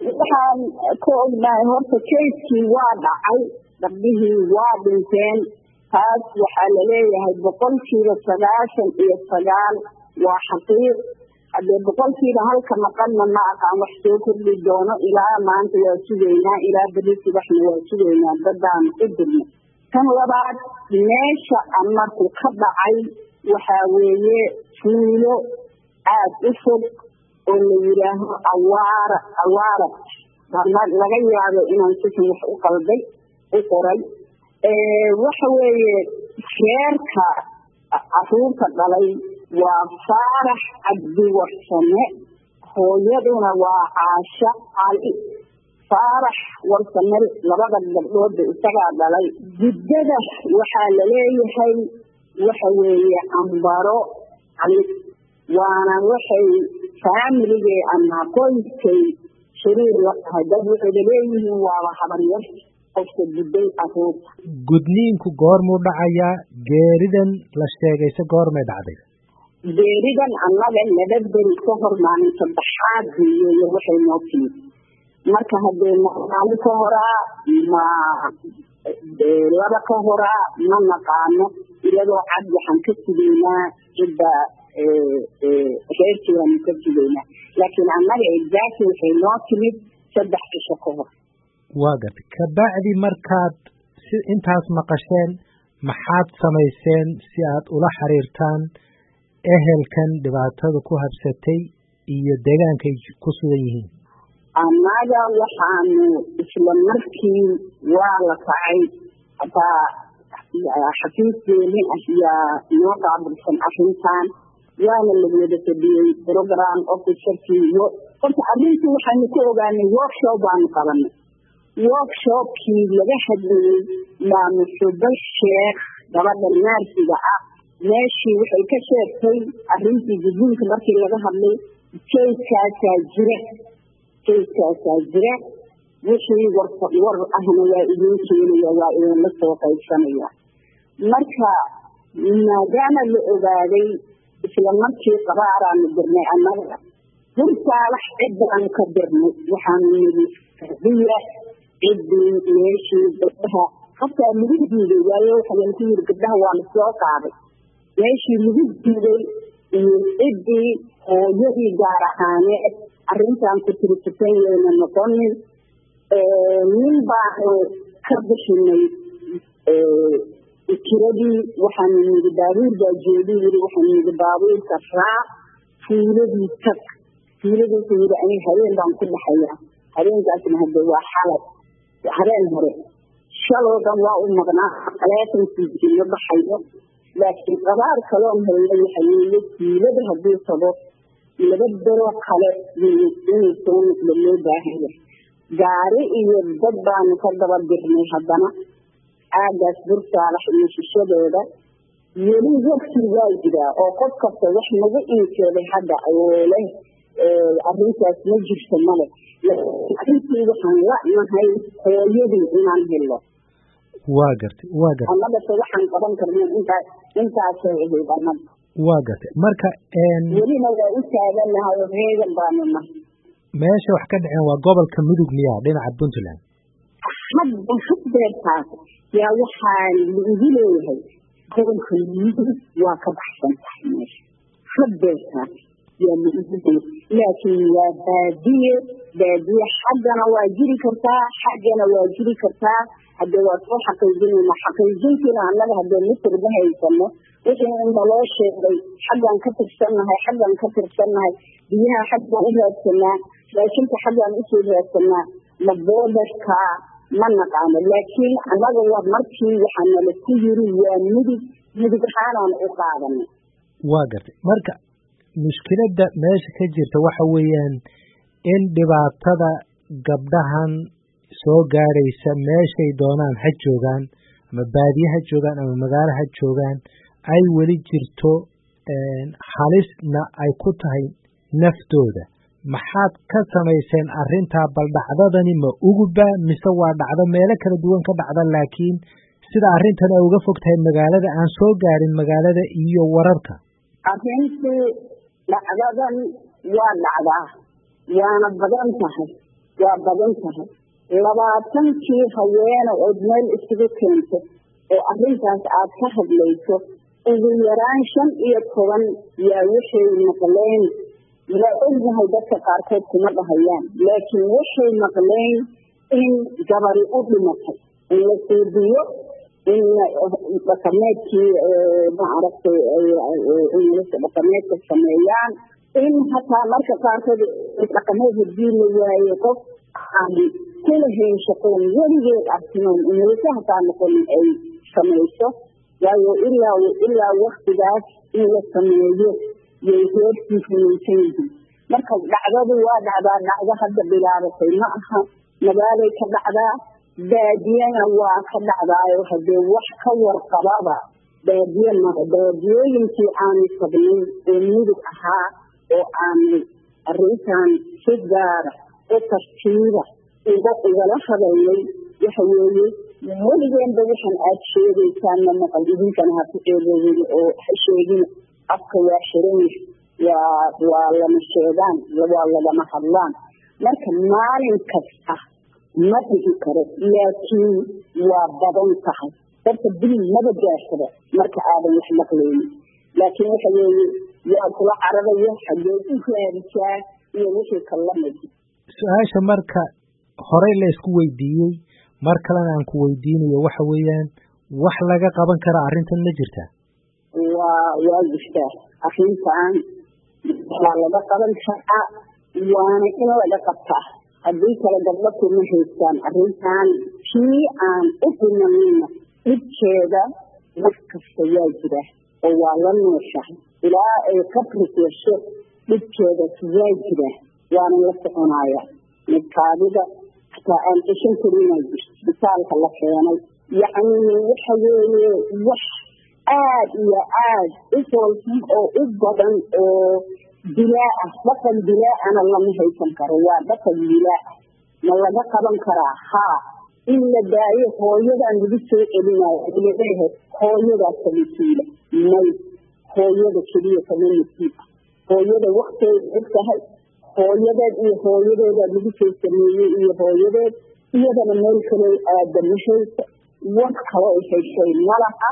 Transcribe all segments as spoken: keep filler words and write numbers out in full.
waxaan ka ognahay horta kayskii waa dhacay gabdhihii waa dhinteen taas waxaa laleeyahay boqolkiiba sagaashan iyo sagaal waa xaqiiq haddee boqolkiiba halka maqanna ma aqaan wax soo kordhi doono ilaa maanta waa sugaynaa ilaa beri subaxna waa sugaynaa dadaanu u dirno tan labaad meesha amarku ka dhacay waxaa weeye fuulo aad u fog oo la yidhaaho awaara awaara laga yaabo inaan sikan wax u qalday u qoray waxa weeye reerka caruurta dhalay waa faarax cabdi warsame hooyaduna waa caasha cali faarax warsame labada gabdhoodba isagaa dhalay guddada waxaa laleeyahay waxa weeye ambaro cali waana waxay faamiligee ama qoyskay shariir la tahay dad waxay leeyihiin waaba habaryar qofka gudday caruurta gudniinku goormuu dhacayaa geeridan la sheegayse goormay dhacday geeridan annaga laba beri ka hor maalin saddexaad iyo waxay noo timid marka haddee maalin ka horaa ma laba ka horaa ma naqaano iyadoo cad waxaan ka sugaynaa cidda reerkii waanu ka sugaynaa laakiin annaga exactly waxay noo timid saddex cisho ka hor waa gartay kabacdi markaad si intaas maqasheen maxaad samayseen si aad ula xiriirtaan ehelkan dhibaatada ku habsatay iyo deegaankay ku sugan yihiin annaga waxaanu isla markii waa la kacay hataa xafiiskeeni ayaa noo qaabilsan arrintan waana la wada fadhiyey program officerkii horta arrintii waxaanu ku ogaanay workshop baanu qabanay workshopkii laga hadlayey maamusuba sheekh gabadha naarsiga ah meeshii waxay ka sheegtay arrintii gudniinka markii laga hadlay kayskaasaa jira kayskaasaa jira wixii war war ahna waa idin keenaya waa idinla soo qaybsanaya marka maadaama la ogaaday isla markii qabaaraanu dirnay annaga hurtaalax ciddaan ka dirnay waxaanu nidi diya ciddii meeshii gabdhaha hataa lagu diiday waayo waxaan ku yiri gabdhaha waa la soo qaaday meeshii lagu diiday iyo ciddii hooyadii gaar ahaaneed arrintan ku tirisatay wayna noqonin nin baanu ka bixinay kiradii waxaanu nidi baabuur baa jeedi yiri waxaanu nidi baabuurka raac fuuladii tag fuuladiisu yiri aniga habeen baan ku dhaxayaa habeenkaasna hadda waa xalay habeen hore shaloodan waa u maqnaa taleefankiisii ma baxayo laakiin qabaar kaloon helnay waxa weeye fuulada haddii tago laba bero kale inay soo noqdo loo baahaya gaari iyo dad baanu ka daba dirnay haddana aagaas bursaalax iyo shishadeeda weli waqti waa jiraa oo qof kasta wax naga inkeeday hadda leh arrintaas ma jirto male arrintii waxaan la'nahay hooyadii inaan helo waa gartay waa gartay annagase waxaan qaban karnay intaas intaasay ahayd annaga waa gartay marka welina waa u taaganahay oo reegan baanu nahay meesha wax ka dhaceen waa gobolka mudug miyaa dhinaca puntland hadda haddeertaas yaa waxaan igu leeyahay gobolka mudug waa ka baxsan tahay meesha haddeertaas yaa laigu laakiin waa baadiye baadiye xaggana waa jiri kartaa xaggana waa jiri kartaa haddee waa soo xaqiijinayna xaqiijintiina annaga haddee mitirba haysano wixii in naloo sheegay xaggaan ka tirsannahay xaggaan ka tirsannahay biyaha xaggaan u raadsanaa raashinka xaggaan usoo raadsanaa maboodarka ma naqaano laakiin annaga waa markii waxaa nala ku yiri waa midig midig ahaanaan u qaadanay waa gartay marka mushkiladda meesha ka jirta waxa weeyaan in dhibaatada gabdhahan soo gaaraysa meeshay doonaan ha joogaan ama baadiye ha joogaan ama magaalo ha joogaan ay weli jirto halisna ay ku tahay naftooda maxaad ka samayseen arrintaa bal dhacdadani ma uguba mise waa dhacdo meelo kala duwan ka dhacda laakiin sida arrintan ay uga fog tahay magaalada aan soo gaarin magaalada iyo wararka arrintii dhacdadan waa dhacdaa waana badan tahay waa badan tahay labaatankii haweene oo meel isugu keento oo arrintaas aad ka hadlayso ugu yaraan shan iyo toban yaa waxay maqleen la ogyahay dadka qaarkood kuma dhahayaan laakiin waxay maqleen in gabari u dhimatay in la suudiyo in dhaqameedkii maaragtay ingilista dhaqameedka sameeyaan in hataa marka qaarkood dhaqameed hadii la waayo qof aan kulahayn shaqoon weligeed arsinon ingilista hataa noqonin ay samayso waayo ilaa ilaa waktigaas in la sameeyo yay heerkii fulaysan yihiin marka dhacdadu waa dhacdaa dhacdo hadda bilaabatay ma aha magaalay ka dhacdaa baadiyana waa ka dhacdaayo haddee wax ka warqababa baadiye mara baadiyooyinkii aanu tagnay oo mudug ahaa oo aanu arrintan si gaara oo tartiiba uga ugala hadalnay waxa weeye weligeenba waxaan aad sheegaysaanna maqal idinkana ha ku ceebeeyey oo ha sheegin afka waa xiran waa waa lama sheegaan waa lagama hadlaan marka maalin kasta ma dhihi karo laakiin waa badan tahay dadka bil maba gaashada marka aadan wax maqlaynin laakiin waxa weeye yaa kula cararaya xaggee u raadisaa iyo wixii kallamay su-aasha marka horey la isku weydiiyey mar kalena aan ku weydiinayo waxa weeyaan wax laga qaban kara arrintan ma jirta waa waa jirtaa arrintan waa laga qaban karaa waana in laga qabtaa haddii kale gabdho kuma haystaan arrintan kii aan u dhimanina dhibkeeda wax kasta waa jira oo waa la nooshahay ilaa ay qabri yeesho dhibkeeda waa jira waana la soconaya midkaadida hataa aan cishan karin isbitaalka la keenay yacni waxa weeye wax aad iyo aad u foolxun oo u badan oo dilaa ah dhaqan dilaa-ana lama haysan karo waa dhaqan dilaa ah ma laga qaban karaa haa in la daayo hooyadaan lagu soo celinayo leeyahay hooyadaas kamasiila may hooyada keliya kama nasiib hooyada wakteeda og tahay hooyadeed iyo hooyadeeda lagu soo sameeyey iyo hooyadeed iyadana meel kale aada ma hayso wax kale ay hayshay malaha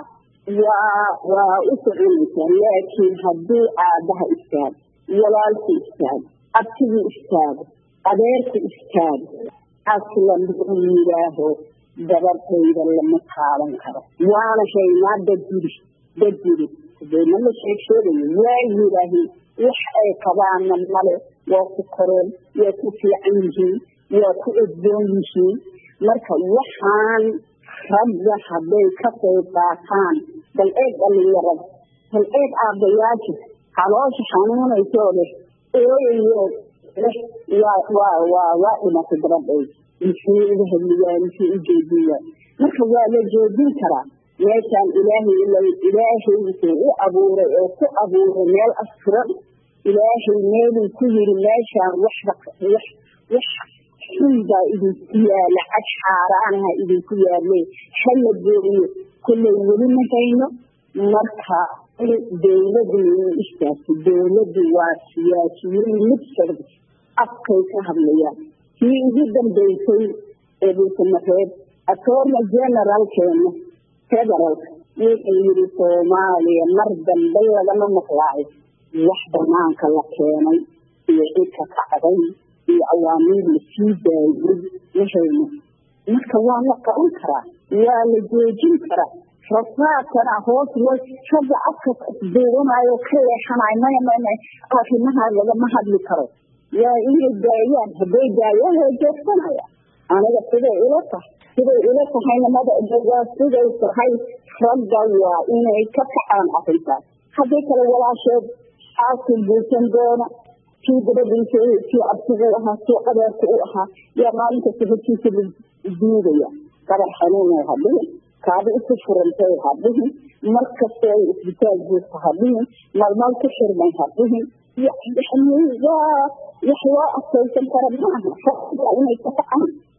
waa waa u soconaysaa laakiin haddii aabaha istaago walaalku istaago abtigii istaago adeerku istaago aslan wuxuu yidhaaho gabadhayda lama taaban karo waana haynaa dadjiri dadjiri hadayna la sheeg sheegayo waa yidhaahin wax ay qabaana male waa ku koreen waa ku fiican yihiin waa ku edboon yihiin marka waxaan ragga hadday ka qayb qaataan bal eeg dhalinyarada bal eeg aabbayaasha caloosha xanuunaysoo leh ooyayo leh waa waa waa waa dhimatay gabadhayda muxuu uga hadliyaa muxuu u jeediyaa marka waa la joojin karaa meeshaan ilaahay ilaahay wuxuu u abuuray oo ku abuuray meel asturan ilaahay meeluu ku yiri meeshaan wax wax wax xun baa idinku yaala cad xaaraanaha idinku yaalle hala gooyo kullay weli ma hayno marka dawladdu inay istaagto dawladdu waa siyaasiyiin mid shardi afkay ka hadlayaan kii ugu dambaysay ee bulsamareed attorney generalkeena federaalka wuxuu yidhi soomaaliya mar dambe lagama maqlaayo wax banaanka la keenay iyo cidka kacday iyo awaamiir la sii daayay ma hayno marka waa la qaban karaa waa la joojin karaa rasaadkana hoos loo ragga afka duubanayo ka leexanayo maya maya arrimaha lagama hadli karo waa inay daayaan hadday daayaan way joogsanaya aniga siday ila tahay siday ila tahayna mada waa siday tahay ragga waa inay ka kacaan arrintaas haddii kale walaasheed xaasil buusan doona kii gabadhiisa kii abtigu ahaa kii adeerka u ahaa yaa maalinta sihirkiisa duugaya gabar xanuunay hadhihin kaadi isu furantay hadhihin mar kasta ay isbitaal buusta hadhihin malmal ku xirmay hadhihin yani waa wax loo adkaysan kara maaha inay ka kacaan